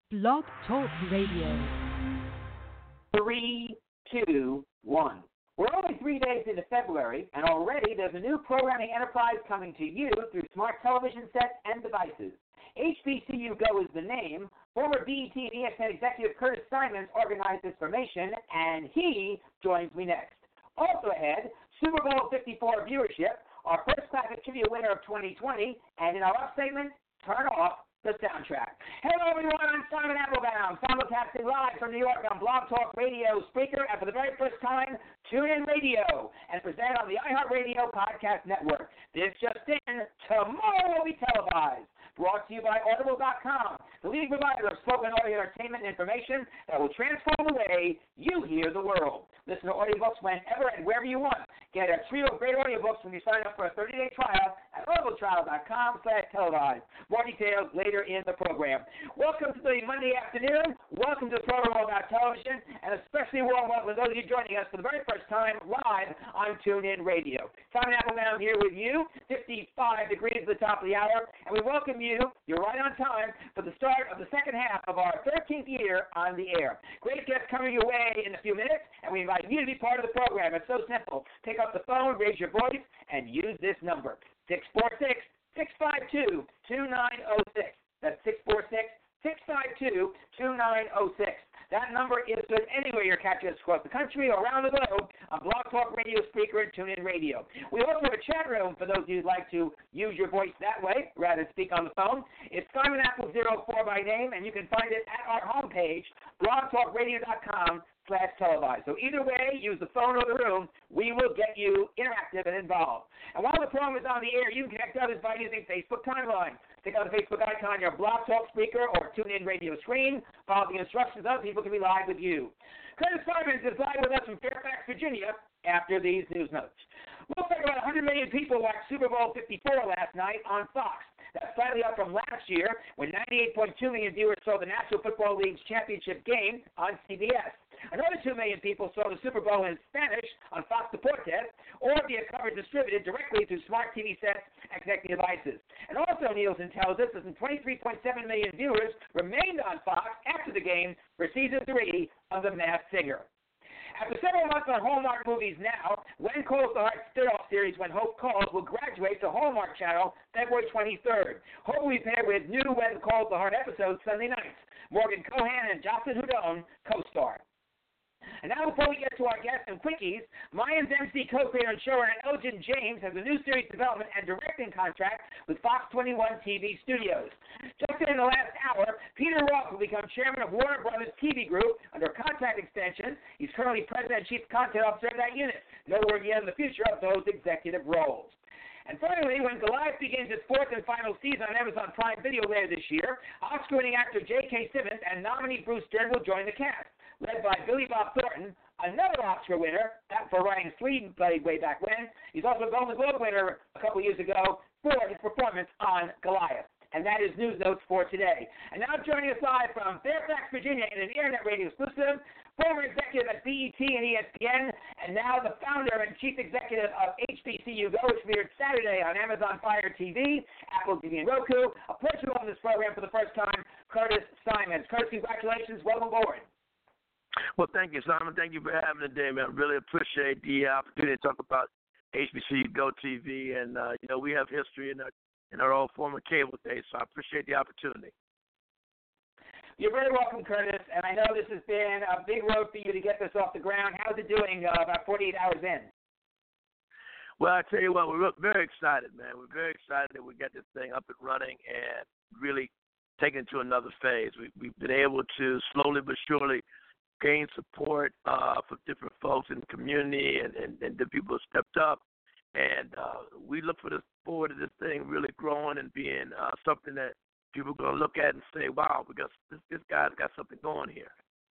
Blog Talk Radio. 3, 2, 1. We're only 3 days into February, and already there's a new programming enterprise coming to you through smart television sets and devices. HBCU Go is the name. Former BET and ESPN executive Curtis Simons organized this formation, and he joins me next. Also ahead, Super Bowl 54 viewership, our first class trivia winner of 2020, and in our up segment, Turn Off the Soundtrack. Hello, everyone. I'm Simon Applebaum, simulcasting live from New York on Blog Talk Radio Speaker, and for the very first time, TuneIn Radio, and presented on the iHeartRadio Podcast Network. This just in, tomorrow will be televised. Brought to you by Audible.com, the leading provider of spoken audio entertainment and information that will transform the way you hear the world. Listen to audiobooks whenever and wherever you want. Get a trio of great audiobooks when you sign up for a 30-day trial at audibletrial.com/televised. More details later in the program. Welcome to the Monday afternoon. Welcome to the program all about television, and especially warm welcome to those of you joining us for the very first time live on TuneIn Radio. Simon Applebaum here with you, 55 degrees at the top of the hour, and we welcome you. You're right on time for the start of the second half of our 13th year on the air. Great guests coming your way in a few minutes, and we invite you to be part of the program. It's so simple. Pick up the phone, raise your voice, and use this number, 646-652-2906. That's 646-652-2906. That number is good anywhere you're catching us across the country or around the globe on Blog Talk Radio Speaker and TuneIn Radio. We also have a chat room for those of you who'd like to use your voice that way rather than speak on the phone. It's Simon Apple04 by name, and you can find it at our homepage, blogtalkradio.com/televised. So either way, use the phone or the room, we will get you interactive and involved. And while the program is on the air, you can connect others by using Facebook Timeline. Click on the Facebook icon on your Blog Talk speaker or TuneIn Radio screen. Follow the instructions. Other people can be live with you. Curtis Simons is live with us from Fairfax, Virginia, after these news notes. Looks like about 100 million people watched Super Bowl 54 last night on Fox. That's slightly up from last year, when 98.2 million viewers saw the National Football League's championship game on CBS. Another 2 million people saw the Super Bowl in Spanish on Fox Deportes, or via coverage distributed directly through smart TV sets and connecting devices. And also, Nielsen tells us that 23.7 million viewers remained on Fox after the game for Season 3 of The Masked Singer. After several months on Hallmark Movies Now, When Calls the Heart spin-off series When Hope Calls will graduate to Hallmark Channel February 23rd. Hope will be paired with new When Calls the Heart episodes Sunday nights. Morgan Cohan and Jocelyn Houdon co-star. And now, before we get to our guests and quickies, Mayans MC co-creator and showrunner Elgin James has a new series development and directing contract with Fox 21 TV Studios. Just in the last hour, Peter Roth will become chairman of Warner Brothers TV Group under a contract extension. He's currently president and chief content officer of that unit. No word yet in the future of those executive roles. And finally, when Goliath begins its fourth and final season on Amazon Prime Video later this year, Oscar-winning actor J.K. Simmons and nominee Bruce Dern will join the cast, led by Billy Bob Thornton, another Oscar winner for Ryan Sleeden played way back when. He's also a Golden Globe winner a couple years ago for his performance on Goliath. And that is News Notes for today. And now joining us live from Fairfax, Virginia, in an Internet radio exclusive, former executive at BET and ESPN, and now the founder and chief executive of HBCU Go, which premiered Saturday on Amazon Fire TV, Apple TV, and Roku. A pleasure to welcome this program for the first time, Curtis Simons. Curtis, congratulations. Welcome aboard. Well, thank you, Simon. Thank you for having me today, man. I really appreciate the opportunity to talk about HBCU Go TV, and we have history in our old former cable days, so I appreciate the opportunity. You're very welcome, Curtis, and I know this has been a big road for you to get this off the ground. How's it doing about 48 hours in? Well, I tell you what, we're very excited, man. We're very excited that we got this thing up and running and really taken it to another phase. We've been able to slowly but surely gain support from different folks in the community and the people who stepped up. And we look forward to this thing really growing and being something that people are going to look at and say, wow, because this guy's got something going here.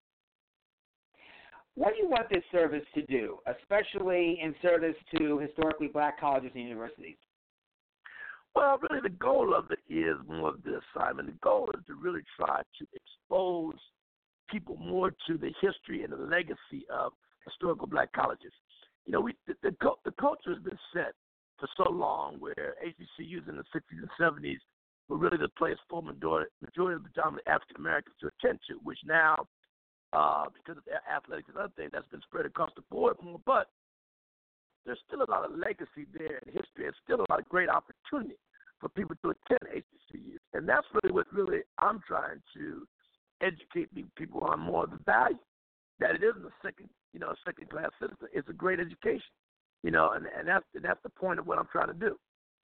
What do you want this service to do, especially in service to historically black colleges and universities? Well, really the goal of it is more of this, Simon. The goal is to really try to expose people more to the history and the legacy of historical black colleges. You know, the culture has been set for so long where HBCUs in the 60s and 70s but really the place for majority of the dominant African Americans to attend to, which now, because of athletics and other things, that's been spread across the board more. But there's still a lot of legacy there in history, and still a lot of great opportunity for people to attend HBCUs. And that's really what I'm trying to educate people on more of the value that it isn't a second class citizen. It's a great education, and that's the point of what I'm trying to do.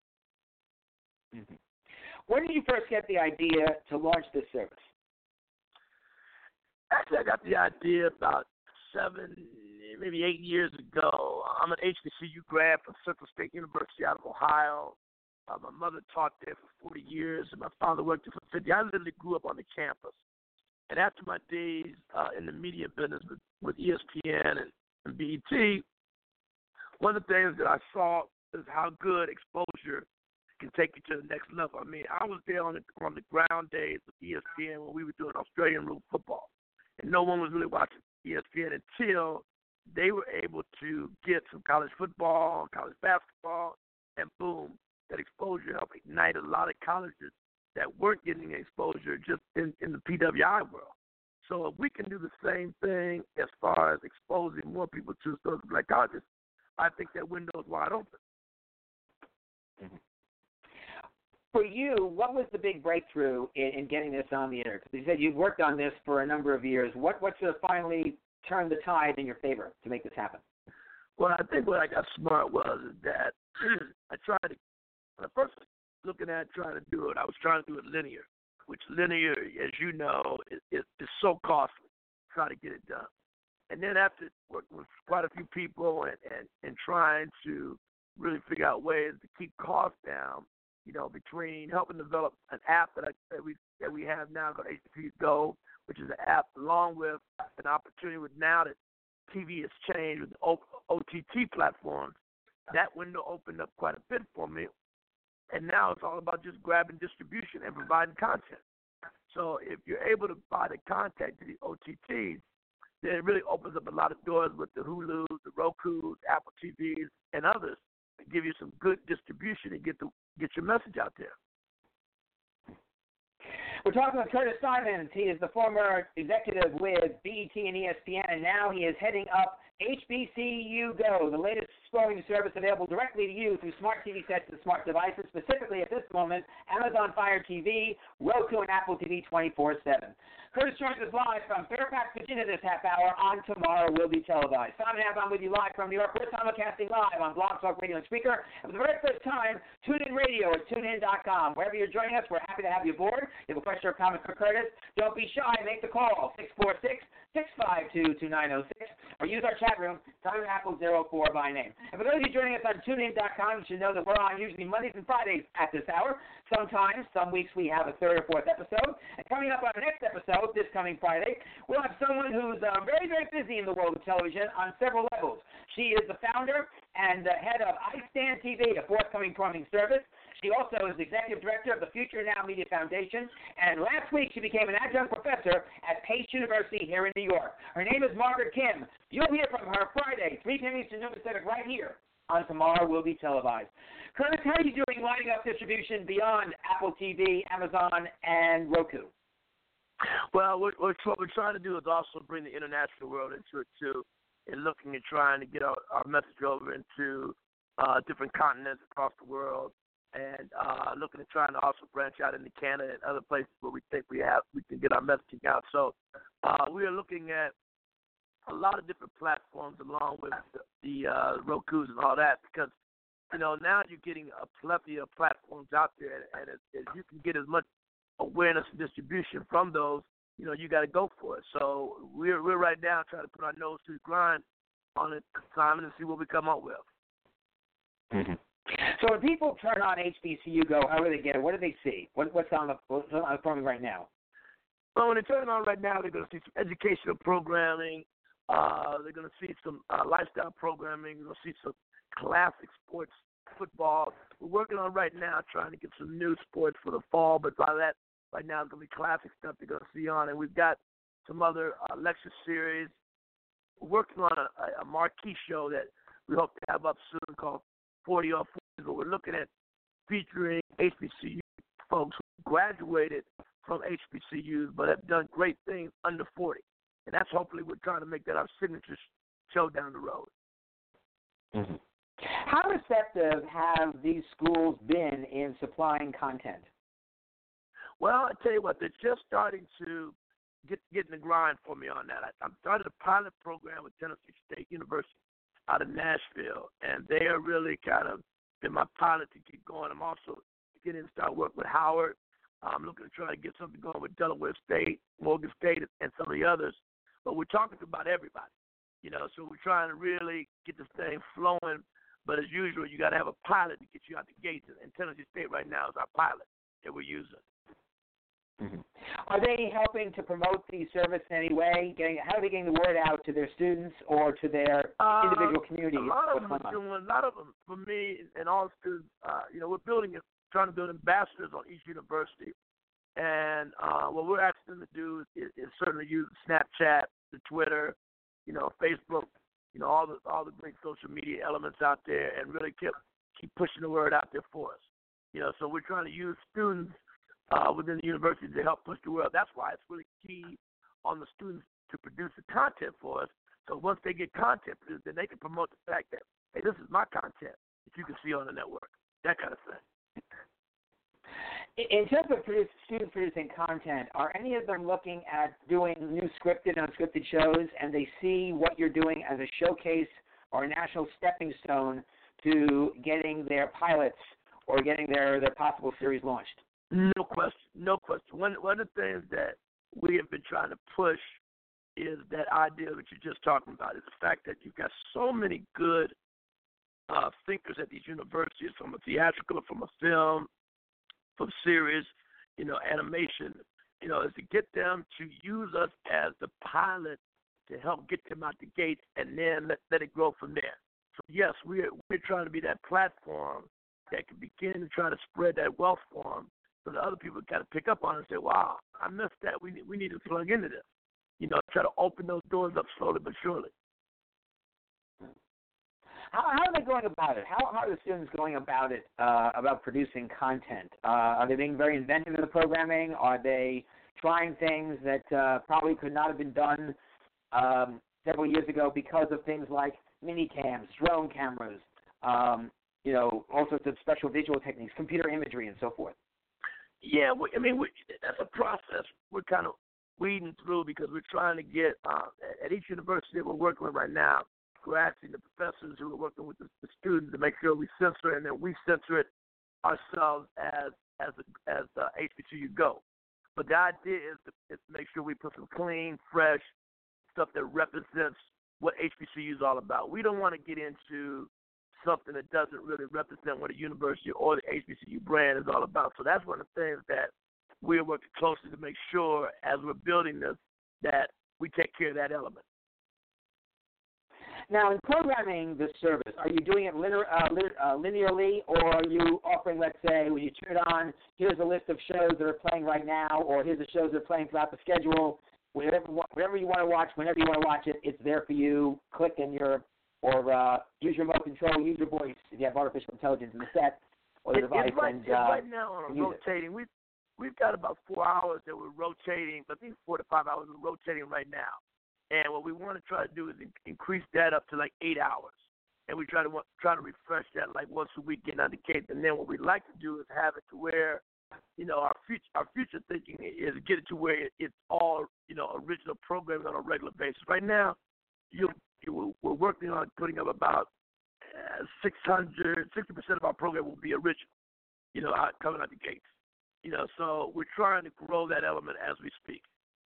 Mm-hmm. When did you first get the idea to launch this service? Actually, I got the idea about 7, maybe 8 years ago. I'm an HBCU grad from Central State University out of Ohio. My mother taught there for 40 years, and my father worked there for 50. I literally grew up on the campus. And after my days in the media business with ESPN and BET, one of the things that I saw is how good exposure can take you to the next level. I mean, I was there on the ground days of ESPN when we were doing Australian rule football, and no one was really watching ESPN until they were able to get some college football, college basketball, and boom, that exposure helped ignite a lot of colleges that weren't getting exposure just in the PWI world. So if we can do the same thing as far as exposing more people to those black colleges, I think that window is wide open. Mm-hmm. For you, what was the big breakthrough in getting this on the air? Because you said you've worked on this for a number of years. What should have finally turned the tide in your favor to make this happen? Well, I think what I got smart was that I tried to, when I first looking at trying to do it, I was trying to do it linear, which linear, as you know, is so costly to try to get it done. And then after working with quite a few people and trying to really figure out ways to keep costs down, between helping develop an app that we have now called HBCU Go, which is an app along with an opportunity with now that TV has changed with the OTT platforms, that window opened up quite a bit for me. And now it's all about just grabbing distribution and providing content. So if you're able to buy the content to the OTTs, then it really opens up a lot of doors with the Hulu, the Roku, the Apple TVs, and others to give you some good distribution and get your message out there. We're talking with Curtis Simons. He is the former executive with BET and ESPN, and now he is heading up HBCU Go, the latest streaming service available directly to you through smart TV sets and smart devices, specifically at this moment, Amazon Fire TV, Roku, and Apple TV 24/7. Curtis joins us live from Fairfax, Virginia this half hour on Tomorrow Will Be Televised. Simon Habon with you live from New York. We're simulcasting live on Blog Talk Radio and Speaker. And for the very first time, TuneIn Radio at TuneIn.com. Wherever you're joining us, we're happy to have you aboard. If you have a question or comment for Curtis, don't be shy. Make the call, 646-652-2906, or use our chat room, Simon Apple 04 by name. And for those of you joining us on TuneIn.com, you should know that we're on usually Mondays and Fridays at this hour. Sometimes, some weeks we have a third or fourth episode. And coming up on our next episode, this coming Friday, we'll have someone who's very, very busy in the world of television on several levels. She is the founder and the head of iStand TV, a forthcoming programming service. She also is the executive director of the Future Now Media Foundation. And last week, she became an adjunct professor at Pace University here in New York. Her name is Margaret Kim. You'll hear from her Friday, 3 p.m. Eastern, noon Pacific, right here on Tomorrow Will Be Televised. Curtis, how are you doing lining up distribution beyond Apple TV, Amazon, and Roku? Well, what we're trying to do is also bring the international world into it, too, and looking at trying to get our message over into different continents across the world, and looking at trying to also branch out into Canada and other places where we think we can get our messaging out. So we are looking at a lot of different platforms along with the Rokus and all that, because now you're getting a plethora of platforms out there, and as you can get as much awareness and distribution from those, you got to go for it. So we're right now trying to put our nose to the grind on it, Simon, and see what we come up with. Mm-hmm. So when people turn on HBCU Go, how do they get it? What do they see? What's on the program right now? Well, when they turn it on right now, they're going to see some educational programming. They're going to see some lifestyle programming. They're going to see some classic sports, football. We're working on right now trying to get some new sports for the fall, but by that, right now, it's going to be classic stuff they're going to see on. And we've got some other lecture series. We're working on a marquee show that we hope to have up soon called 40 or 40, but we're looking at featuring HBCU folks who graduated from HBCUs but have done great things under 40. And that's hopefully we're trying to make that our signature show down the road. Mm-hmm. How receptive have these schools been in supplying content? Well, I tell you what, they're just starting to get in the grind for me on that. I started a pilot program with Tennessee State University out of Nashville, and they are really kind of been my pilot to keep going. I'm also getting to start working with Howard. I'm looking to try to get something going with Delaware State, Morgan State, and some of the others. But we're talking to about everybody, so we're trying to really get this thing flowing. But as usual, you got to have a pilot to get you out the gates, and Tennessee State right now is our pilot that we're using. Mm-hmm. Are they helping to promote the service in any way? How are they getting the word out to their students or to their individual communities? A lot of them are doing. A lot of them, for me and all students, we're trying to build ambassadors on each university, and what we're asking them to do is certainly use Snapchat, the Twitter, Facebook, all the great social media elements out there, and really keep pushing the word out there for us. So we're trying to use students within the university to help push the word. That's why it's really key on the students to produce the content for us. So once they get content produced, then they can promote the fact that, hey, this is my content that you can see on the network, that kind of thing. In terms of students producing content, are any of them looking at doing new scripted and unscripted shows, and they see what you're doing as a showcase or a national stepping stone to getting their pilots or getting their possible series launched? No question. One of the things that we have been trying to push is that idea that you're just talking about, is the fact that you've got so many good thinkers at these universities, from a theatrical, from a film, from series, animation, is to get them to use us as the pilot to help get them out the gate and then let it grow from there. So, yes, we're trying to be that platform that can begin to try to spread that wealth for them, so that other people got to pick up on it and say, wow, I missed that. We need to plug into this. Try to open those doors up slowly but surely. How are they going about it? How are the students going about it, about producing content? Are they being very inventive in the programming? Are they trying things that probably could not have been done several years ago because of things like mini cams, drone cameras, all sorts of special visual techniques, computer imagery, and so forth? Yeah, that's a process we're kind of weeding through, because we're trying to get at each university that we're working with right now, we're asking the professors who are working with the students to make sure we censor it, and then we censor it ourselves as HBCU go. But the idea is to make sure we put some clean, fresh stuff that represents what HBCU is all about. We don't want to get into something that doesn't really represent what a university or the HBCU brand is all about. So that's one of the things that we're working closely to make sure, as we're building this, that we take care of that element. Now, in programming this service, are you doing it linearly, or are you offering, let's say, when you turn it on, here's a list of shows that are playing right now, or here's the shows that are playing throughout the schedule, whatever you want to watch, whenever you want to watch it, it's there for you. Click in use your remote control, use your voice if you have artificial intelligence in the set or the device. It's right now on a rotating. We've got about 4 hours that we're rotating, I think 4 to 5 hours we're rotating right now. And what we want to try to do is increase that up to like 8 hours. And we try to refresh that like once a week, getting out the gate. And then what we'd like to do is have it to where, our future thinking is get it to where it's all, original programming on a regular basis. Right now, we're working on putting up about 60% of our program will be original, coming out the gates. So we're trying to grow that element as we speak.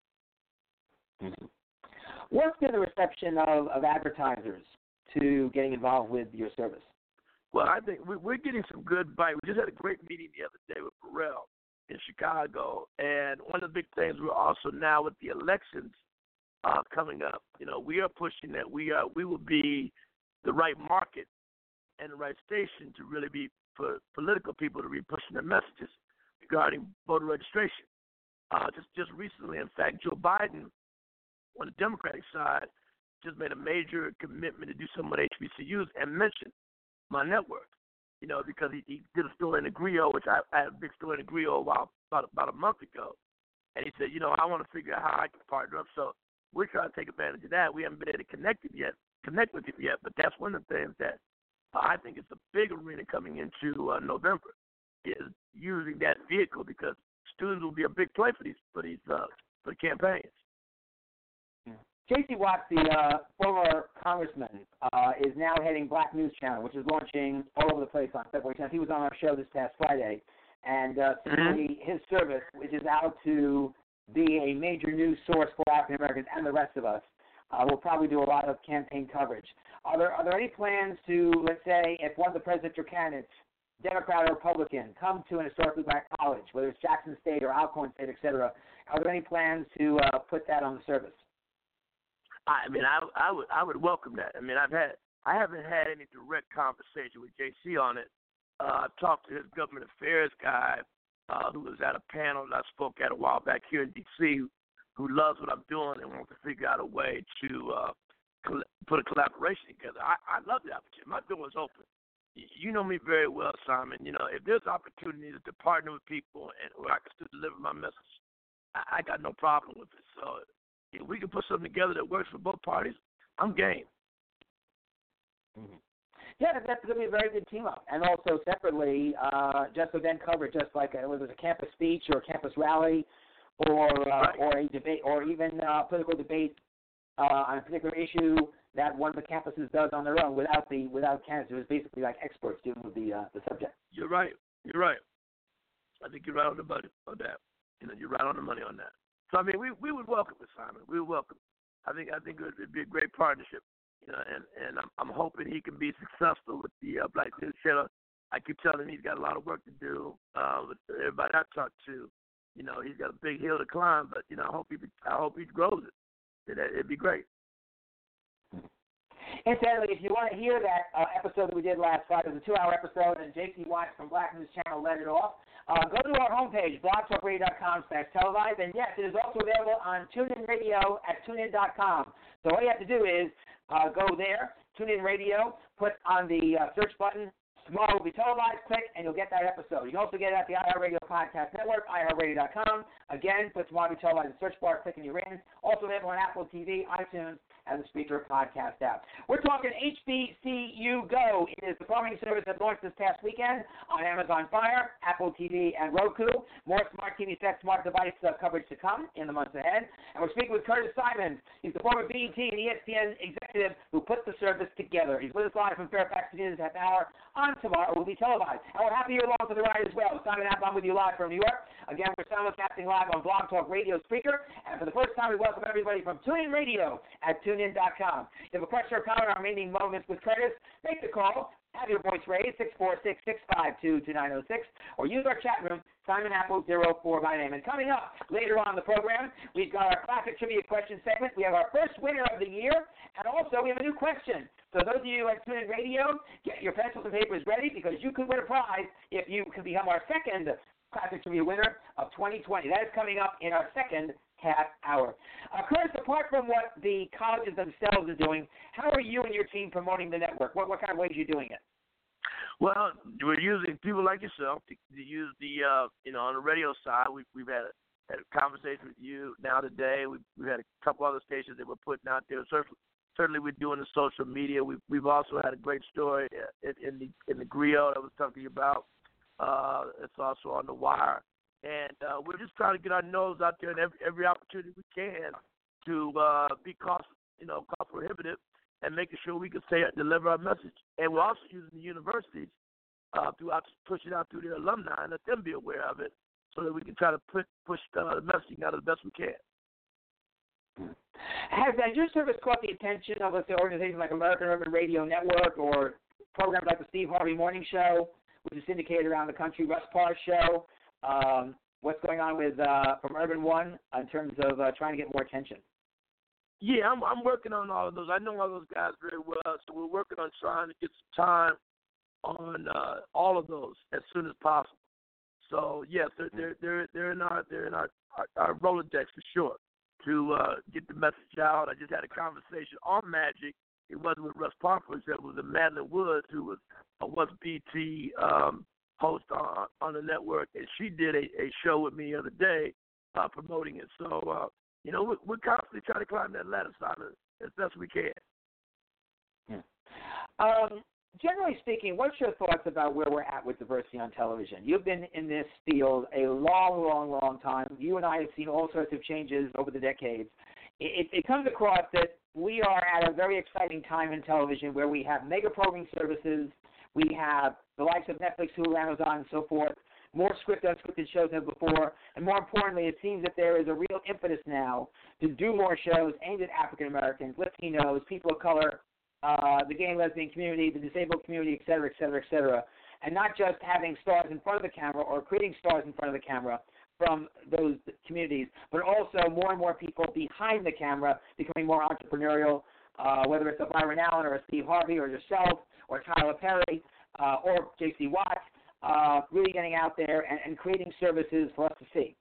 Mm-hmm. What's been the reception of advertisers to getting involved with your service? Well, I think we're getting some good bite. We just had a great meeting the other day with Pharrell in Chicago, and one of the big things we're also now with the elections coming up, we are pushing that we will be the right market and the right station to really be for political people to be pushing their messages regarding voter registration. Just recently, in fact, Joe Biden on the Democratic side just made a major commitment to do something with HBCUs and mentioned my network. because he did a story in the Griot, which I had a big story in the Griot about a month ago. And he said, I want to figure out how I can partner up. So we're trying to take advantage of that. We haven't been able to connect with him yet. But that's one of the things that I think is the big arena coming into November, is using that vehicle, because students will be a big play for the campaigns. J.C. Watts, the former congressman, is now heading Black News Channel, which is launching all over the place on February 10th. He was on our show this past Friday. And simply his service, which is out to be a major news source for African Americans and the rest of us, will probably do a lot of campaign coverage. Are there any plans to, let's say, if one of the presidential candidates, Democrat or Republican, come to an historically black college, whether it's Jackson State or Alcorn State, et cetera, are there any plans to put that on the service? I mean, I would welcome that. I mean, I haven't had any direct conversation with JC on it. I talked to his government affairs guy, who was at a panel that I spoke at a while back here in D.C., who loves what I'm doing and wants to figure out a way to put a collaboration together. I love the opportunity. My door is open. You know me very well, Simon. If there's opportunities to partner with people and where I can still deliver my message, I got no problem with it. So if we can put something together that works for both parties, I'm game. Mm-hmm. Yeah, that's going to be a very good team up. And also separately, just event coverage, just like whether it's a campus speech or a campus rally, or a debate, or even political debate on a particular issue that one of the campuses does on their own without candidates. It was basically like experts dealing with the subject. You're right. I think you're right on the money on that. You're right on the money on that. So I mean, we would welcome it, Simon. We would welcome it. I think it'd be a great partnership. And I'm hoping he can be successful with the Black News Channel. I keep telling him he's got a lot of work to do. With everybody I talk to, he's got a big hill to climb. But I hope he grows it. It'd be great. Incidentally, if you want to hear that episode that we did last Friday, it was a 2-hour episode, and J.C. Watts from Black News Channel led it off. Go to our homepage, blogtalkradio.com/televised, and yes, it is also available on TuneIn Radio at tunein.com. So all you have to do is go there, TuneIn Radio, put on the search button, Tomorrow Will Be Televised, click, and you'll get that episode. You can also get it at the iHeartRadio Podcast Network, iHeartRadio.com. Again, put Tomorrow Will Be Televised in the search bar, click, and you're in. Also available on Apple TV, iTunes, and the Speaker Podcast app. We're talking HBCU Go. It is the programming service that launched this past weekend on Amazon Fire, Apple TV, and Roku. More smart TV set, smart device coverage to come in the months ahead. And we're speaking with Curtis Simons. He's the former BET and ESPN executive who put the service together. He's with us live from Fairfax, Virginia, this half hour on Tomorrow Will Be Televised. And we're happy you're along for the ride as well. Simon Applebaum with you live from New York. Again, we're simulcasting live on Blog Talk Radio Speaker. And for the first time, we welcome everybody from TuneIn Radio at TuneIn.com. If you have a question or comment on remaining moments with Curtis, make the call. Have your voice raised, 646-652-2906, or use our chat room, Simon Apple 04 my name. And coming up later on in the program, we've got our classic trivia question segment. We have our first winner of the year, and also we have a new question. So those of you at TuneIn Radio, get your pencils and papers ready, because you could win a prize if you can become our second classic trivia winner of 2020. That is coming up in our second half hour. Curtis, apart from what the colleges themselves are doing, how are you and your team promoting the network? What kind of ways are you doing it? Well, we're using people like yourself to use the, on the radio side. We've had a conversation with you now today. We've had a couple other stations that we're putting out there. Certainly we're doing the social media. We've also had a great story in the Griot that I was talking to you about. It's also on the wire. And we're just trying to get our nose out there in every opportunity we can to be cost prohibitive and making sure we can deliver our message. And we're also using the universities push it out through their alumni and let them be aware of it, so that we can try to push the messaging out as best we can. Has your service caught the attention of, let's say, organizations like American Urban Radio Network, or programs like the Steve Harvey Morning Show, which is syndicated around the country, Russ Parr's show? What's going on with from Urban One in terms of trying to get more attention? Yeah, I'm working on all of those. I know all those guys very well, so we're working on trying to get some time on all of those as soon as possible. So yes, they're in our Rolodex for sure to get the message out. I just had a conversation on Magic it wasn't with Russ Parker. It was with Madeline Woods, who was BT host on the network, and she did a show with me the other day promoting it. So, we're constantly trying to climb that ladder, Simon, as best we can. Yeah. Generally speaking, what's your thoughts about where we're at with diversity on television? You've been in this field a long time. You and I have seen all sorts of changes over the decades. It comes across that we are at a very exciting time in television where we have mega programming services, we have the likes of Netflix, Hulu, Amazon, and so forth, more scripted, unscripted shows than before, and more importantly, it seems that there is a real impetus now to do more shows aimed at African Americans, Latinos, people of color, the gay and lesbian community, the disabled community, et cetera, and not just having stars in front of the camera or creating stars in front of the camera from those communities, but also more and more people behind the camera becoming more entrepreneurial, whether it's a Byron Allen or a Steve Harvey or yourself or Tyler Perry or J.C. Watts, really getting out there and creating services for us to see.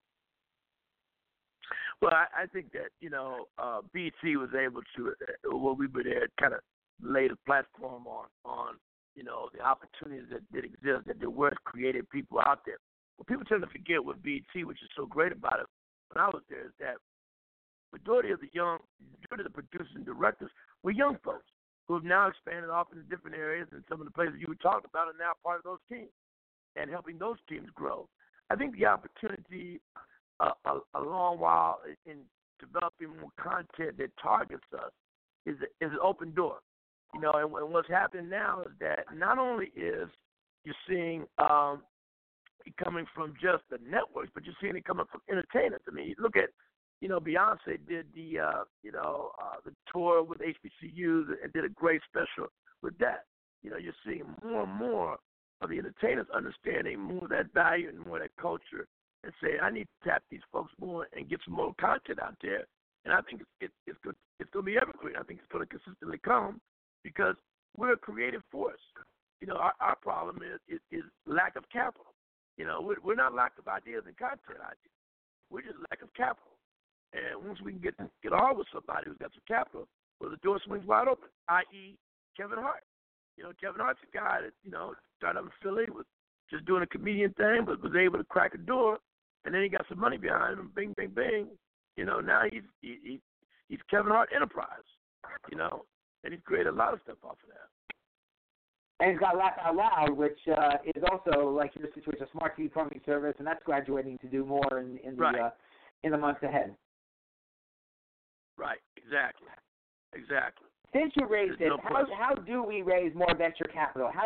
Well, I think that, BT was able to, when we were there, kind of laid a platform on the opportunities that exist, that there were creative people out there. What people tend to forget with BT, which is so great about it when I was there, is that majority of the producers and directors were young folks who have now expanded off into different areas, and some of the places you were talking about are now part of those teams and helping those teams grow. I think the opportunity a long while in developing more content that targets us is an open door. And what's happening now is that not only is you're seeing it coming from just the networks, but you're seeing it coming from entertainers. I mean, you look at, Beyonce did the tour with HBCUs and did a great special with that. You're seeing more and more of the entertainers understanding more of that value and more of that culture and say, I need to tap these folks more and get some more content out there. And I think it's going to be evergreen. I think it's going to consistently come because we're a creative force. Our problem is lack of capital. We're not lack of ideas and content ideas. We're just lack of capital. And once we can get on with somebody who's got some capital, well, the door swings wide open, i.e. Kevin Hart. Kevin Hart's a guy that, started up in Philly, was just doing a comedian thing, but was able to crack a door, and then he got some money behind him, bing, bing, bing. Now he's Kevin Hart Enterprise, and he's created a lot of stuff off of that. And he's got Laugh Out Loud, which is also, like your situation, a smart TV programming service, and that's graduating to do more in the months ahead. Right, exactly. Since you raised it, how do we raise more venture capital? How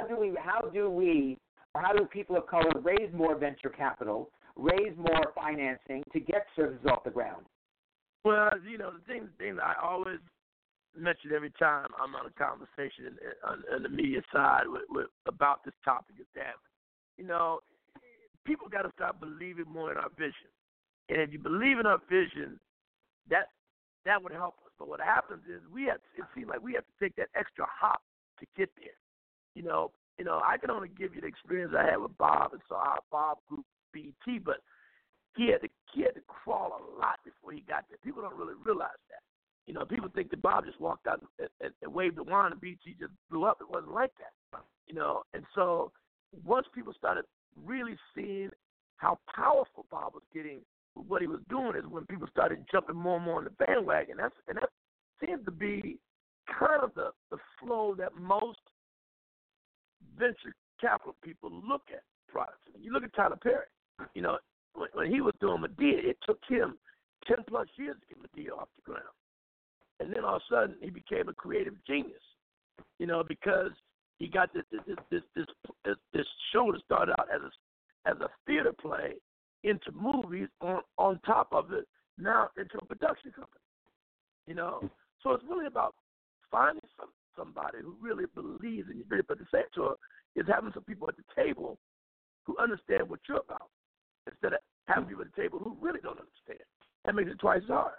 do people of color raise more venture capital, raise more financing to get services off the ground? Well, the thing that I always mention every time I'm on a conversation on the media side with about this topic is that, people got to start believing more in our vision. And if you believe in our vision, that would help us. But what happens is it seems like we have to take that extra hop to get there. I can only give you the experience I had with Bob and saw how Bob grew BT, but he had to crawl a lot before he got there. People don't really realize that. People think that Bob just walked out and waved the wand and BT just blew up. It wasn't like that. And so once people started really seeing how powerful Bob was getting with what he was doing is when people started jumping more and more on the bandwagon. That seems to be kind of the flow that most venture capital people look at products. You look at Tyler Perry. When he was doing Medea, it took him 10+ years to get Medea off the ground. And then all of a sudden, he became a creative genius, because he got this show to start out as a theater play into movies on top of it, now into a production company, So it's really about finding somebody who really believes in you. But the same time is having some people at the table who understand what you're about instead of having people at the table who really don't understand. That makes it twice as hard.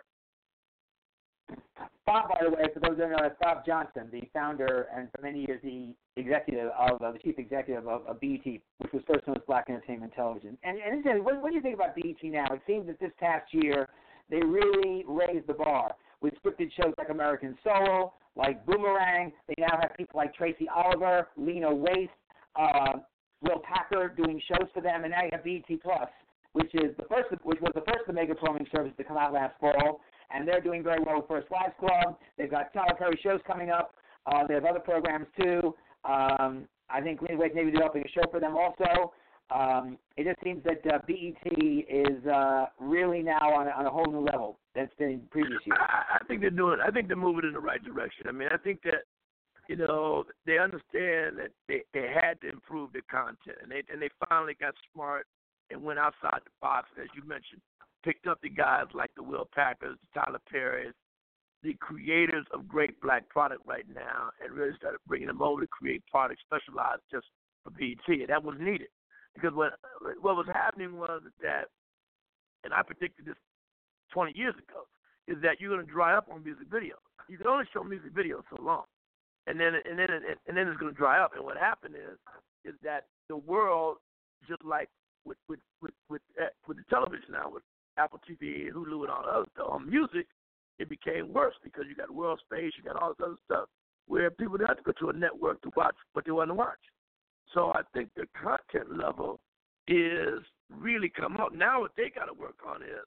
Bob, by the way, for those who don't know, that's Bob Johnson, the founder and for many years the chief executive of BET, which was first known as Black Entertainment Television. And what do you think about BET now? It seems that this past year they really raised the bar with scripted shows like American Soul, like Boomerang. They now have people like Tracy Oliver, Lena Waithe, Will Packer doing shows for them, and now you have BET Plus, which was the first of the mega programming service to come out last fall, and they're doing very well with First Wives Club. They've got Tyler Perry shows coming up. They have other programs too. I think Lena Waithe may be developing a show for them also. It just seems that BET is really now on a whole new level that's been in previous years. I think they're doing. I think they're moving in the right direction. I mean, I think that they understand that they had to improve their content, and they finally got smart and went outside the box, as you mentioned, picked up the guys like the Will Packers, the Tyler Perrys, the creators of great black product right now, and really started bringing them over to create products specialized just for BET, and that was needed. Because what was happening was that, and I predicted this 20 years ago, is that you're going to dry up on music videos. You can only show music videos so long, and then it's going to dry up. And what happened is that the world, just like with the television now, with Apple TV, Hulu, and all the other stuff, on music, it became worse because you got World Space, you got all this other stuff, where people didn't have to go to a network to watch what they want to watch. So I think the content level is really come up. Now what they got to work on is,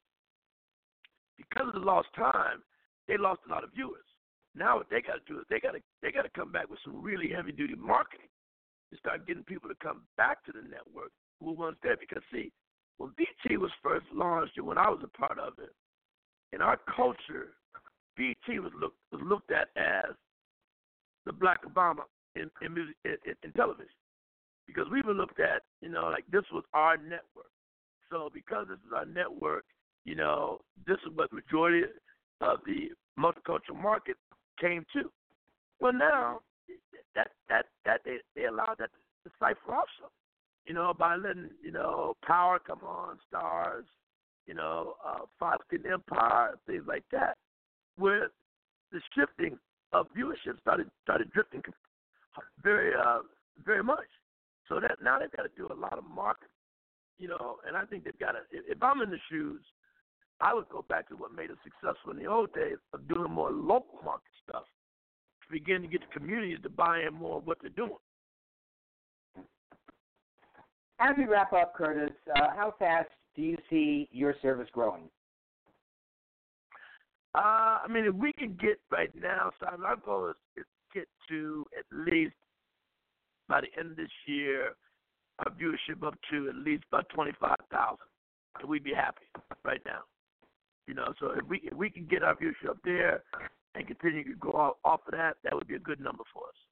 because of the lost time, they lost a lot of viewers. Now what they got to do is they got to come back with some really heavy duty marketing to start getting people to come back to the network who were once there. Because see, when BT was first launched and when I was a part of it, in our culture, BT was looked at as the Black Obama in music in television. Because we were looked at, like this was our network. So because this is our network, this is what the majority of the multicultural market came to. Well, now that they allowed that to cipher off some, by letting Power come on, Stars, Fox and Empire, things like that, where the shifting of viewership started drifting very very much. So that now they've got to do a lot of marketing, and I think they've got to. If I'm in the shoes, I would go back to what made us successful in the old days of doing more local market stuff to begin to get the communities to buy in more of what they're doing. As we wrap up, Curtis, how fast do you see your service growing? I mean, if we can get right now, Simon, our goal is to get to at least by the end of this year, our viewership up to at least about 25,000, and we'd be happy right now. So if we can get our viewership up there and continue to go off of that, that would be a good number for us.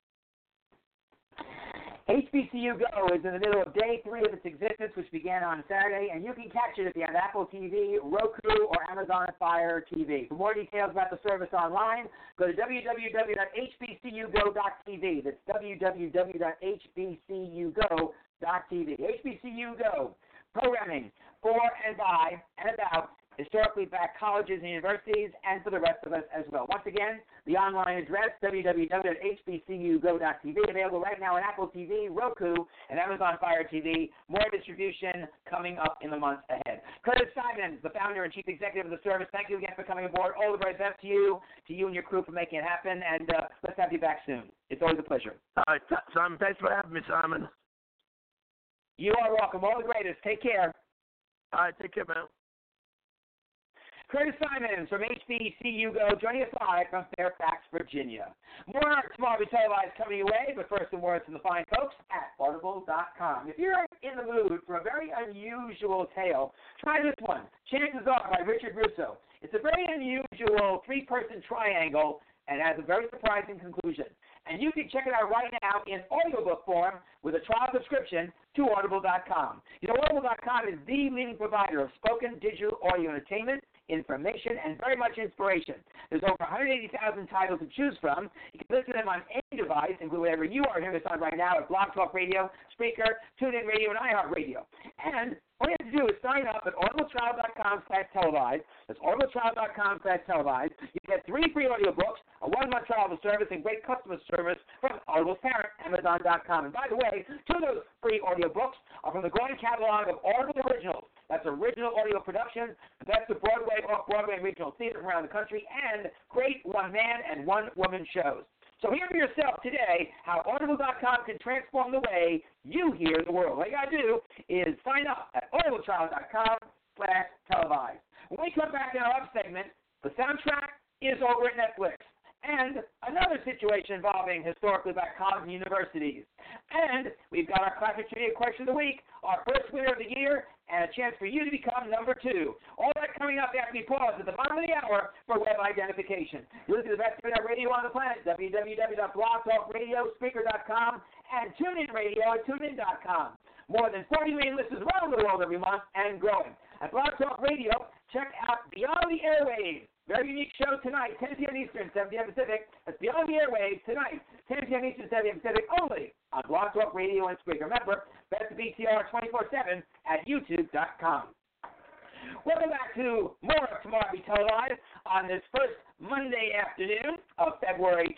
HBCU Go is in the middle of day 3 of its existence, which began on Saturday, and you can catch it if you have Apple TV, Roku, or Amazon Fire TV. For more details about the service online, go to www.hbcugo.tv. That's www.hbcugo.tv. HBCU Go, programming for and by and about historically black colleges and universities, and for the rest of us as well. Once again, the online address, www.hbcugo.tv, available right now on Apple TV, Roku, and Amazon Fire TV. More distribution coming up in the months ahead. Curtis Simons, the founder and chief executive of the service, thank you again for coming aboard. All the very best to you and your crew for making it happen, and let's have you back soon. It's always a pleasure. All right, Simon, thanks for having me, Simon. You are welcome. All the greatest. Take care. All right, take care, man. Curtis Simons from HBCU Go, joining us live from Fairfax, Virginia. More tomorrow will be televised coming your way, but first some words from the fine folks at Audible.com. If you're in the mood for a very unusual tale, try this one, Chances Are by Richard Russo. It's a very unusual 3-person triangle and has a very surprising conclusion. And you can check it out right now in audiobook form with a trial subscription to Audible.com. Audible.com is the leading provider of spoken digital audio entertainment, information, and very much inspiration. There's over 180,000 titles to choose from. You can listen to them on any device, including whatever you are hearing us on right now at Blog Talk Radio, Spreaker, TuneIn Radio, and iHeartRadio. And all you have to do is sign up at audibletrial.com/televised. That's audibletrial.com/televised. You get 3 free audiobooks, a 1-month trial of the service, and great customer service from Audible's parent, Amazon.com. And by the way, 2 of those free audiobooks are from the growing catalog of Audible originals, That's original audio production, the best of Broadway, off-Broadway, and regional theater from around the country, and great one-man and one-woman shows. So hear for yourself today how Audible.com can transform the way you hear the world. All you got to do is sign up at audibletrial.com/televised. When we come back in our up segment, the soundtrack is over at Netflix. And another situation involving historically black colleges and universities. And we've got our classic trivia question of the week, our first winner of the year, and a chance for you to become number 2. All that coming up after we pause at the bottom of the hour for web identification. You listen to the best internet radio on the planet, www.blogtalkradiospeaker.com, and TuneIn Radio at TuneIn.com. More than 40 million listeners around the world every month and growing. At Blog Talk Radio, check out Beyond the Airwaves. Very unique show tonight, 10 p.m. Eastern, 7 p.m. Pacific. That's Beyond the Airwaves tonight, 10 p.m. Eastern, 7 p.m. Pacific, only on Blog Talk Radio and Spreaker. Remember, best of BTR 24/7 at YouTube.com. Welcome back to more of Tomorrow Be Televised on this first Monday afternoon of February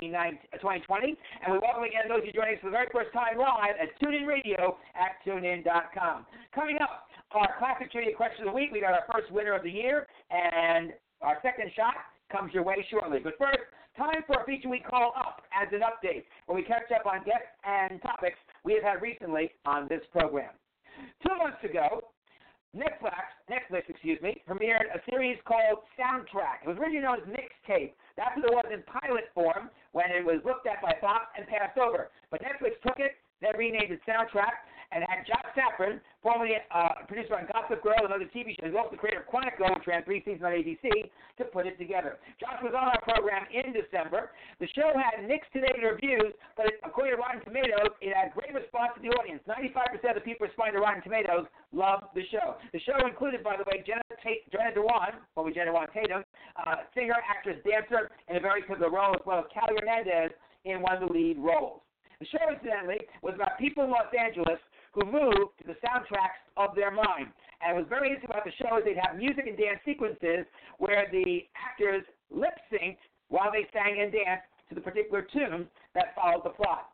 2020. And we welcome again those who are joining us for the very first time live at TuneIn Radio at TuneIn.com. Coming up, our classic trivia question of the week. We got our first winner of the year, and our second shot comes your way shortly. But first, time for a feature we call Up as an Update, where we catch up on guests and topics we have had recently on this program. 2 months ago, Netflix premiered a series called Soundtrack. It was originally known as Mixtape. That's what it was in pilot form when it was looked at by Fox and passed over. But Netflix took it, then renamed it Soundtrack, and had Josh Safran, formerly a producer on Gossip Girl and other TV shows, also the creator of Quantico, which ran 3 seasons on ABC, to put it together. Josh was on our program in December. The show had mixed to negative reviews, but according to Rotten Tomatoes, it had great response to the audience. 95% of the people responding to Rotten Tomatoes loved the show. The show included, by the way, Jenna Dewan, formerly Jenna Dewan Tatum, singer, actress, dancer, in a very pivotal role, as well as Callie Hernandez in one of the lead roles. The show, incidentally, was about people in Los Angeles who moved to the soundtracks of their mind. And it was very interesting about the show is they'd have music and dance sequences where the actors lip-synced while they sang and danced to the particular tune that followed the plot.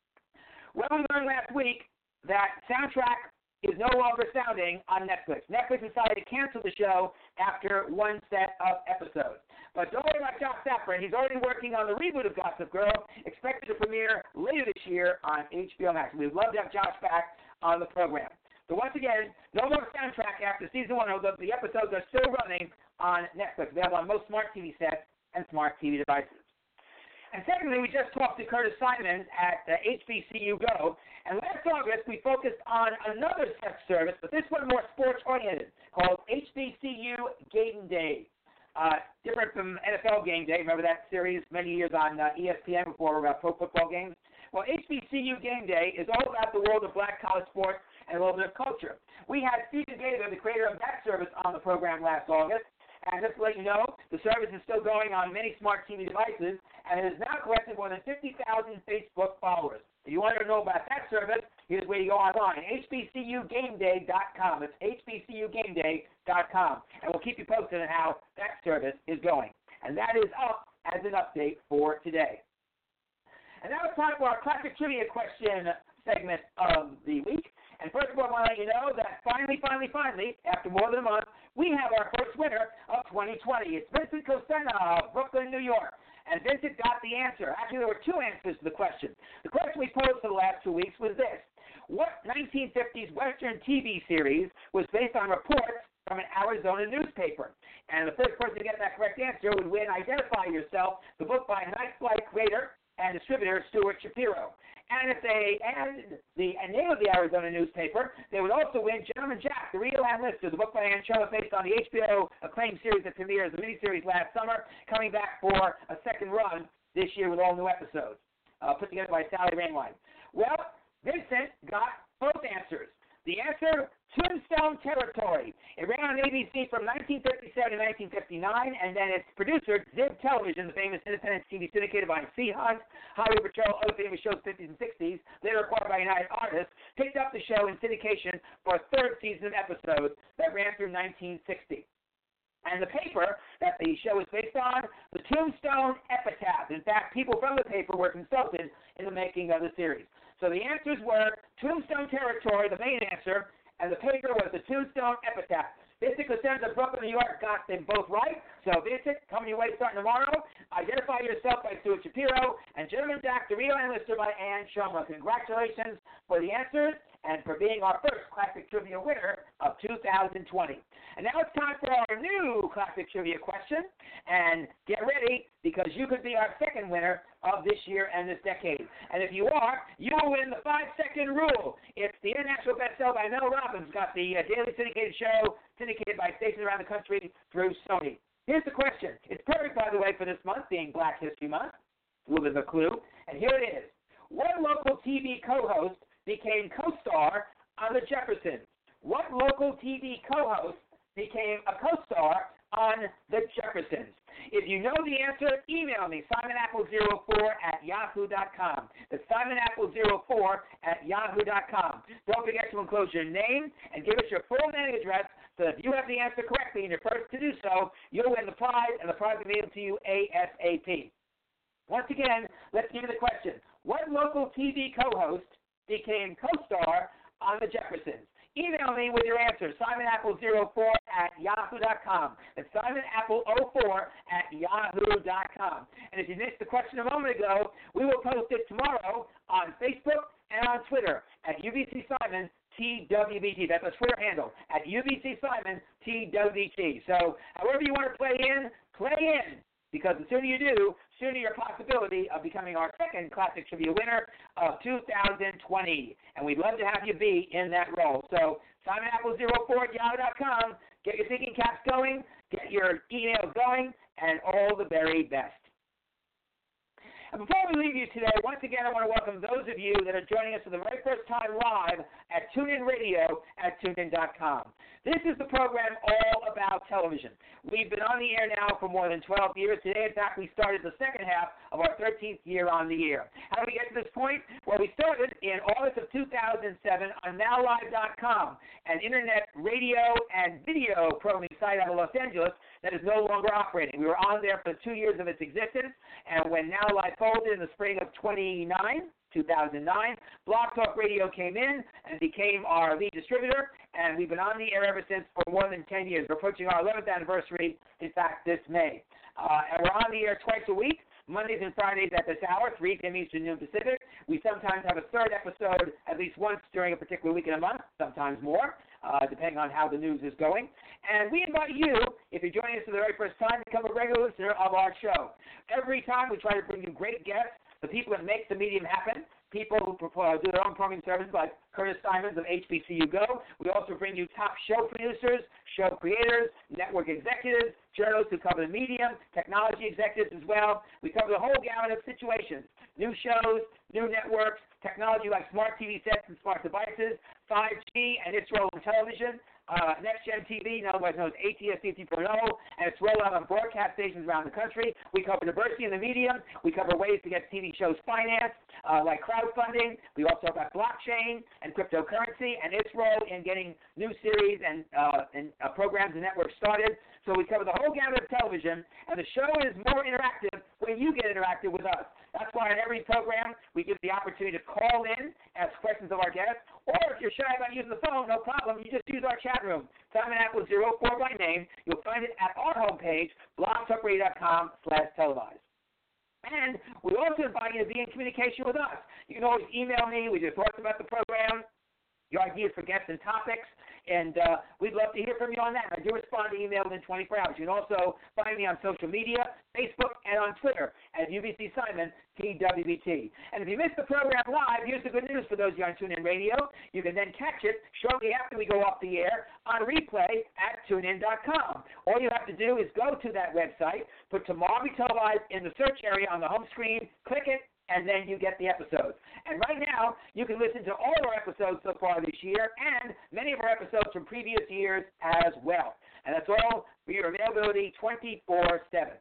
Well, we learned last week that Soundtrack is no longer sounding on Netflix. Netflix decided to cancel the show after 1 set of episodes. But don't worry about Josh Safran. He's already working on the reboot of Gossip Girl, expected to premiere later this year on HBO Max. We'd love to have Josh back on the program. So once again, no more Soundtrack after season 1, although the episodes are still running on Netflix. Available on most smart TV sets and smart TV devices. And secondly, we just talked to Curtis Simon at HBCU Go, and last August we focused on another tech service, but this one more sports-oriented, called HBCU Game Day. Different from NFL Game Day. Remember that series many years on ESPN before pro football games? Well, HBCU Game Day is all about the world of black college sports and a little bit of culture. We had Stephen Gaither, the creator of that service, on the program last August. And just to let you know, the service is still going on many smart TV devices, and it has now collected more than 50,000 Facebook followers. If you want to know about that service, here's where you go online, hbcugameday.com. It's hbcugameday.com. And we'll keep you posted on how that service is going. And that is up as an update for today. And now it's time for our classic trivia question segment of the week. And first of all, I want to let you know that finally, after more than a month, we have our first winner of 2020. It's Vincent Cosena of Brooklyn, New York. And Vincent got the answer. Actually, there were 2 answers to the question. The question we posed for the last 2 weeks was this. What 1950s Western TV series was based on reports from an Arizona newspaper? And the first person to get that correct answer would win Identify Yourself, the book by Night Flight creator and distributor Stuart Shapiro. And if they added the name of the Arizona newspaper, they would also win Gentleman Jack, the Real Ann Lister, the book by Ann Sherwood based on the HBO acclaimed series that premiered as a miniseries last summer, coming back for a second run this year with all new episodes, put together by Sally Rainwine. Well, Vincent got both answers. The answer, Tombstone Territory. It ran on ABC from 1957 to 1959, and then its producer, Zib Television, the famous independent TV syndicated by Sea Hunt, Highway Patrol, other famous shows 50s and 60s, later acquired by United Artists, picked up the show in syndication for a 3rd season of episodes that ran through 1960. And the paper that the show is based on, the Tombstone Epitaph. In fact, people from the paper were consulted in the making of the series. So the answers were Tombstone Territory, the main answer, and the paper was the Tombstone Epitaph. Vincent Cosenza of Brooklyn, New York, got them both right. So, Vincent, coming your way starting tomorrow. Identify Yourself by Stuart Shapiro, and Gentleman Jack, the Real Enlister by Ann Shoma. Congratulations for the answers and for being our first Classic Trivia winner of 2020. And now it's time for our new Classic Trivia question. And get ready, because you could be our second winner of this year and this decade. And if you are, you will win the 5-second rule. It's the international bestseller by Mel Robbins, got the daily syndicated show, syndicated by stations around the country through Sony. Here's the question. It's perfect, by the way, for this month, being Black History Month. A little bit of a clue. And here it is. What local TV co-host became co-star on The Jeffersons? What local TV co-host became a co-star on The Jeffersons? If you know the answer, email me, simonapple04@yahoo.com. That's simonapple04@yahoo.com. Don't forget to enclose your name and give us your full mailing address, so if you have the answer correctly and you're first to do so, you'll win the prize, and the prize will be able to you ASAP. Once again, let's give you the question. What local TV co-host became co-star on The Jeffersons? Email me with your answer, simonapple04@yahoo.com. That's simonapple04@yahoo.com. And if you missed the question a moment ago, we will post it tomorrow on Facebook and on Twitter at UBC Simon TWBT. That's a Twitter handle at UBC Simon TWBT. So however you want to play in, because the sooner you do, sooner your possibility of becoming our second Classic Trivia winner of 2020. And we'd love to have you be in that role. So simonapple04@yahoo.com. Get your thinking caps going, get your emails going, and all the very best. And before we leave you today, once again, I want to welcome those of you that are joining us for the very first time live at TuneIn Radio at TuneIn.com. This is the program all about television. We've been on the air now for more than 12 years. Today, in fact, we started the second half of our 13th year on the air. How did we get to this point? Well, we started in August of 2007 on NowLive.com, an internet radio and video programming site out of Los Angeles that is no longer operating. We were on there for 2 years of its existence, and when Now Live folded in the spring of 2009, Blog Talk Radio came in and became our lead distributor, and we've been on the air ever since for more than 10 years. We're approaching our 11th anniversary, in fact, this May. And we're on the air twice a week, Mondays and Fridays at this hour, 3 p.m. Eastern, noon Pacific. We sometimes have a third episode at least once during a particular week in a month, sometimes more, depending on how the news is going. And we invite you, if you're joining us for the very first time, to become a regular listener of our show. Every time we try to bring you great guests, the people that make the medium happen, people who do their own programming services like Curtis Simons of HBCU Go. We also bring you top show producers, show creators, network executives, journalists who cover the medium, technology executives as well. We cover the whole gamut of situations, new shows, new networks, technology like smart TV sets and smart devices, 5G and its role in television, Next-Gen TV, otherwise known as ATSC 3.0, and its rollout on broadcast stations around the country. We cover diversity in the medium. We cover ways to get TV shows financed, like crowdfunding. We also talk about blockchain and cryptocurrency and its role in getting new series and programs and networks started. So we cover the whole gamut of television, and the show is more interactive when you get interactive with us. That's why in every program we give the opportunity to call in, ask questions of our guests, or if you're shy about using the phone, no problem. You just use our chat room. Simon Apple 04 by name. You'll find it at our homepage, blogtalkradio.com/televised. And we also invite you to be in communication with us. You can always email me with your thoughts about the program, your ideas for guests and topics, and we'd love to hear from you on that. I do respond to email within 24 hours. You can also find me on social media, Facebook, and on Twitter at UBC Simon TWBT. And if you missed the program live, here's the good news for those of you on TuneIn Radio. You can then catch it shortly after we go off the air on replay at TuneIn.com. All you have to do is go to that website, put Tomorrow Be Televised in the search area on the home screen, click it, and then you get the episodes. And right now, you can listen to all of our episodes so far this year and many of our episodes from previous years as well. And that's all for your availability 24/7.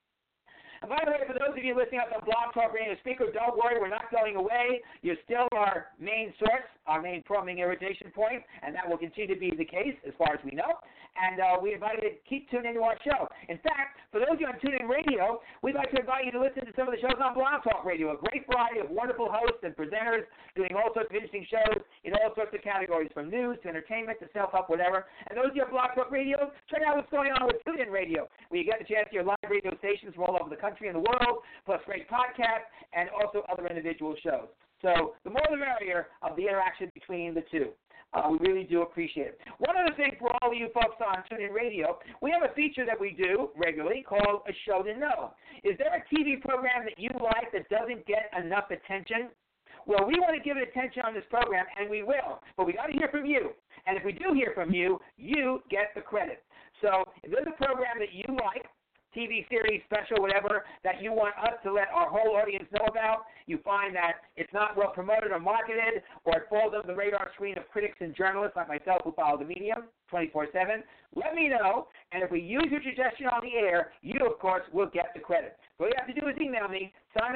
And by the way, for those of you listening up on Blog Talk Radio Speaker, don't worry, we're not going away. You're still our main source, our main programming irritation point, and that will continue to be the case as far as we know. and we invite you to keep tuning into our show. In fact, for those of you on TuneIn Radio, we'd like to invite you to listen to some of the shows on Blog Talk Radio, a great variety of wonderful hosts and presenters doing all sorts of interesting shows in all sorts of categories, from news to entertainment to self-help, whatever. And those of you on Blog Talk Radio, check out what's going on with TuneIn Radio, where you get the chance to hear live radio stations from all over the country and the world, plus great podcasts and also other individual shows. So the more the merrier of the interaction between the two. We really do appreciate it. One other thing for all of you folks on TuneIn Radio, we have a feature that we do regularly called A Show to Know. Is there a TV program that you like that doesn't get enough attention? Well, we want to give it attention on this program, and we will. But we got to hear from you. And if we do hear from you, you get the credit. So if there's a program that you like, TV series, special, whatever, that you want us to let our whole audience know about, you find that it's not well promoted or marketed, or it falls under the radar screen of critics and journalists like myself who follow the medium 24/7, let me know, and if we use your suggestion on the air, you, of course, will get the credit. So all you have to do is email me,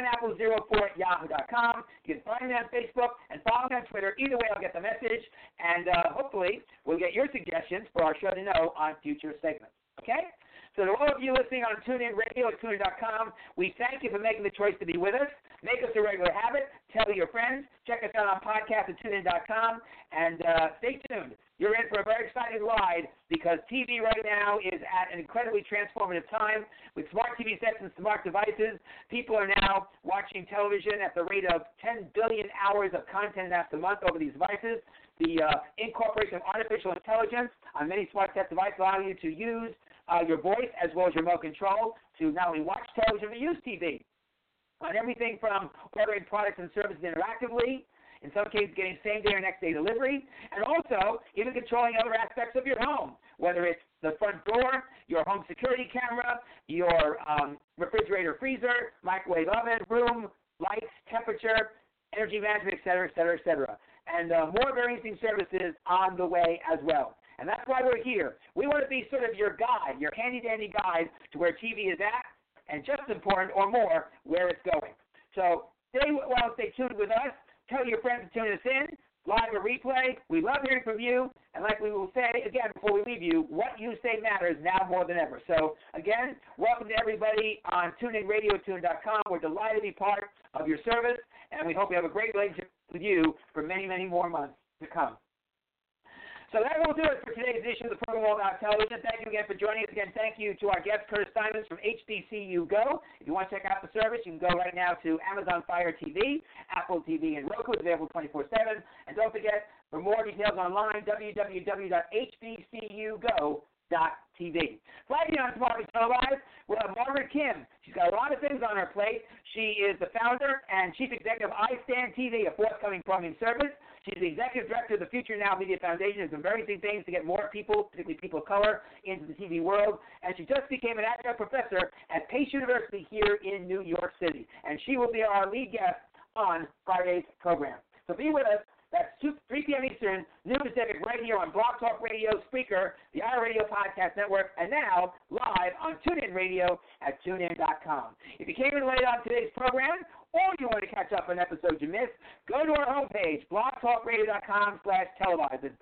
SimonApple04@yahoo.com. You can find me on Facebook and follow me on Twitter. Either way, I'll get the message, and hopefully we'll get your suggestions for our show to know on future segments. Okay? So to all of you listening on TuneIn Radio at TuneIn.com, we thank you for making the choice to be with us. Make us a regular habit. Tell your friends. Check us out on podcast at TuneIn.com. And stay tuned. You're in for a very exciting ride because TV right now is at an incredibly transformative time. With smart TV sets and smart devices, people are now watching television at the rate of 10 billion hours of content a month over these devices. The incorporation of artificial intelligence on many smart set devices allowing you to use your voice as well as your remote control to not only watch television but use TV on everything from ordering products and services interactively, in some cases getting same-day or next-day delivery, and also even controlling other aspects of your home, whether it's the front door, your home security camera, your refrigerator, freezer, microwave oven, room, lights, temperature, energy management, et cetera, et cetera, et cetera. And more very interesting services on the way as well. And that's why we're here. We want to be sort of your guide, your handy-dandy guide to where TV is at, and just as important or more, where it's going. So stay tuned with us. Tell your friends to tune us in, live or replay. We love hearing from you. And like we will say again before we leave you, what you say matters now more than ever. So again, welcome to everybody on TuneIn Radio at TuneIn.com. We're delighted to be part of your service, and we hope you have a great relationship with you for many, many more months to come. So that will do it for today's edition of the program All About Television. Thank you again for joining us. Again, thank you to our guest, Curtis Simons from HBCU Go. If you want to check out the service, you can go right now to Amazon Fire TV, Apple TV, and Roku. It's available 24/7. And don't forget, for more details online, www.hbcugo.tv. Flagging on Tomorrow Televised, we'll have Margaret Kim. She's got a lot of things on her plate. She is the founder and chief executive of iStand TV, a forthcoming programming service. She's the executive director of the Future Now Media Foundation. Has done very interesting things to get more people, particularly people of color, into the TV world. And she just became an adjunct professor at Pace University here in New York City. And she will be our lead guest on Friday's program. So be with us. That's 3 p.m. Eastern, noon Pacific, right here on Blog Talk Radio, Spreaker, the iRadio Podcast Network, and now live on TuneIn Radio at TuneIn.com. If you came in late on today's program, or you want to catch up on episodes you missed, go to our homepage, blogtalkradio.com/televised. It's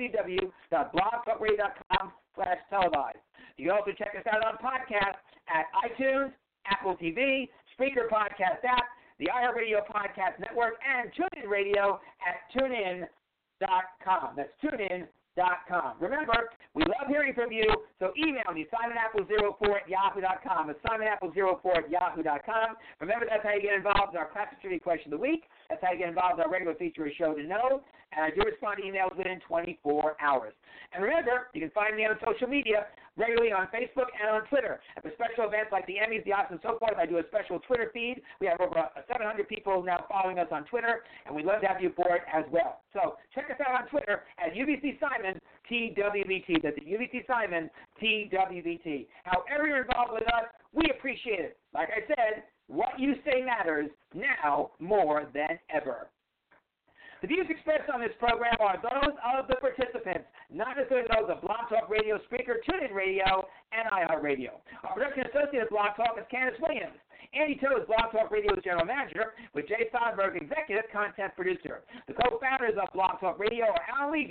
www.blogtalkradio.com/televised. You can also check us out on podcast at iTunes, Apple TV, Spreaker Podcast app, the iHeartRadio Podcast Network, and TuneIn Radio at TuneIn.com. That's TuneIn.com. Remember, we love hearing from you, so email me, SimonApple04@yahoo.com. It's SimonApple04@yahoo.com. Remember, that's how you get involved in our Classic Trivia Question of the Week. That's how you get involved in our regular feature, A Show to Know. And I do respond to emails within 24 hours. And remember, you can find me on social media regularly on Facebook and on Twitter. And for special events like the Emmys, the Oscars, and so forth, I do a special Twitter feed. We have over 700 people now following us on Twitter, and we'd love to have you aboard as well. So check us out on Twitter at UBC Simon TWBT. That's UBC Simon TWBT. However you're involved with us, we appreciate it. Like I said, what you say matters now more than ever. The views expressed on this program are those of the participants, not necessarily those of Blog Talk Radio, Spreaker, TuneIn Radio, and iHeartRadio. Our production associate at Blog Talk is Candace Williams. Andy Toe is Blog Talk Radio's general manager, with Jay Steinberg, executive content producer. The co-founders of Blog Talk Radio are Alan Levy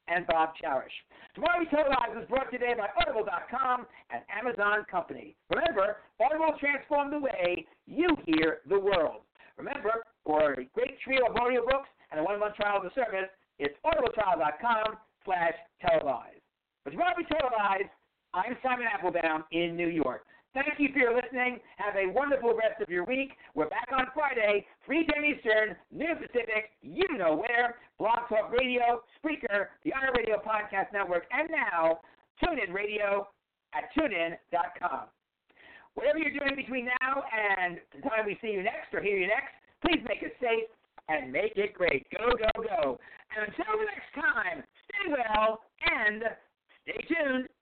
and Bob Cherish. Tomorrow We Televise is brought today by Audible.com and Amazon Company. Remember, Audible transformed the way you hear the world. Remember, for a great trio of audiobooks and a 1-month trial of the service, it's audibletrial.com/televise. But tomorrow We Televise, I'm Simon Applebaum in New York. Thank you for your listening. Have a wonderful rest of your week. We're back on Friday, 3 p.m. Eastern, noon Pacific, you know where, Blog Talk Radio, Spreaker, the iHeartRadio Podcast Network, and now, TuneIn Radio at TuneIn.com. Whatever you're doing between now and the time we see you next or hear you next, please make it safe and make it great. Go, go, go. And until the next time, stay well and stay tuned.